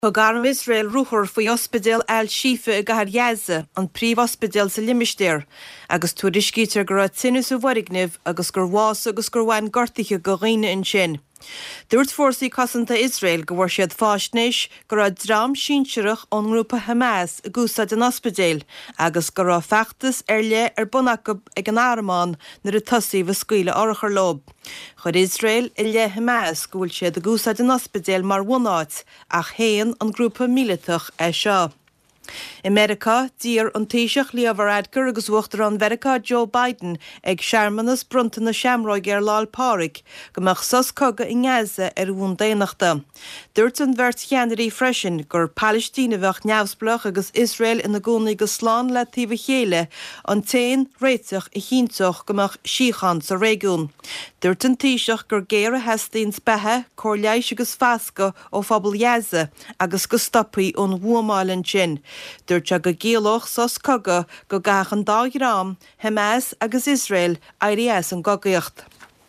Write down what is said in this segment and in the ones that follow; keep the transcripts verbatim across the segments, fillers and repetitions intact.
Tá garm Israel ruchar faoi ospidéal Al-Shifa i gcathair Gaza, an príomh-ospidéal sa limistéir, agus tuairiscítear go raibh tinniú sa bharigneamh agus gur bhás agus gur bhain gortaithe go dhaoine ansin. Dúirt fórsaí cosanta Israel go bhfuair siad fáisnéis go raibh drám síonsearach ón ngrúpa Hamas a gúsad an ospidéal, agus go raibh feachtas ar le ar bunacab ag an Áramáin nuair a tosaíomh a scaoile orachar lob. Chur Israel i le Hamas go bhfuil siad a gúsad an ospidéal mar bhunáit ach héan an grúpa míleatach é seo. America dír an taoiseach Líomhar Eadgar agus uachtar an Mheiriceá Joe Biden ag searmanas brunta na seamróig ar lál páric go meach sos coga i Gaza ar bhún déanachta. Dúirt an bheirt cheannarí freisin gur Palestína bheadh neamhsplach agus Israel ina gcónaí go sláán le taobh chéile an tain réiteach i chinnteach go meach síochan sa réigiún. Dúirt an taoiseach gur géar a heastaín spethe, cóirleis agus feasca ó phobal Gaza agus go stoppaí ón bhuamáilin sin. Dúirt go géalach sos coga go gachan dá rám, Hamas agus Israel éirí an gogaíocht.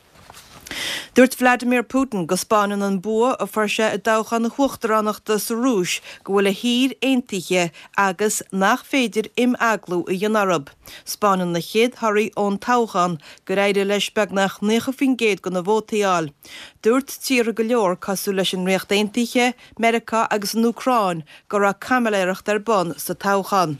Dúirt Vladimir Putin go Spáineann an bua a fuirse a dóchan na chuachtaránachta sa Rúis go bhfuil a hír aontaithe agus nach féidir im aglú i dionarab. Spáineann na chéad thoirí ón tóchan go réidir leis beagnach níocha géad go na bhótaíall. Dúirt tíre go leor cosú leis an riocht aontaithe, Mheiriceá agus an Ucráin go raibh camailéireacht ar bun sa tóchan.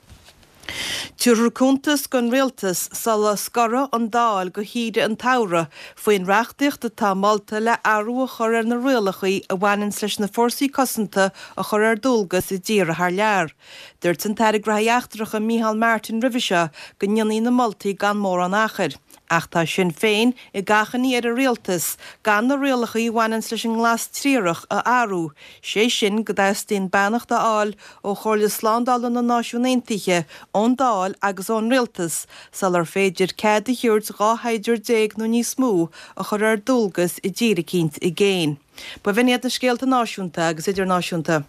Tuaircúntas gon rialtas sala scara an dáil go híide an tara faoin reachtaíocht atá Malta le airú a chur ar na rialachaí a bhhainann leis na fórsaí cosanta a chur ar dulgas i ddír a thar lear. Dúirt an teirg rathíachtarach a Micheál Martin Rivise go nionnaí na Maltaí gan mór an achar. Ach tá sin féin i gachaní ar a rialtas gan na rialachaí bhhainann leis an nglas tríoreach a airú. Sé sin go d'fhóstaíonn beannacht a fháil ó chomhairle sláándála na náisiún aontaithe ón dáil agus ón rialtas sal ar féidir céad a thiúirt dhá haidir déag nó níos mó a chur ar dulgas i ddíra cinnt i ggéin. Ba bhíonn iad na scéalta náisiúnta agus idirnáisiúnta.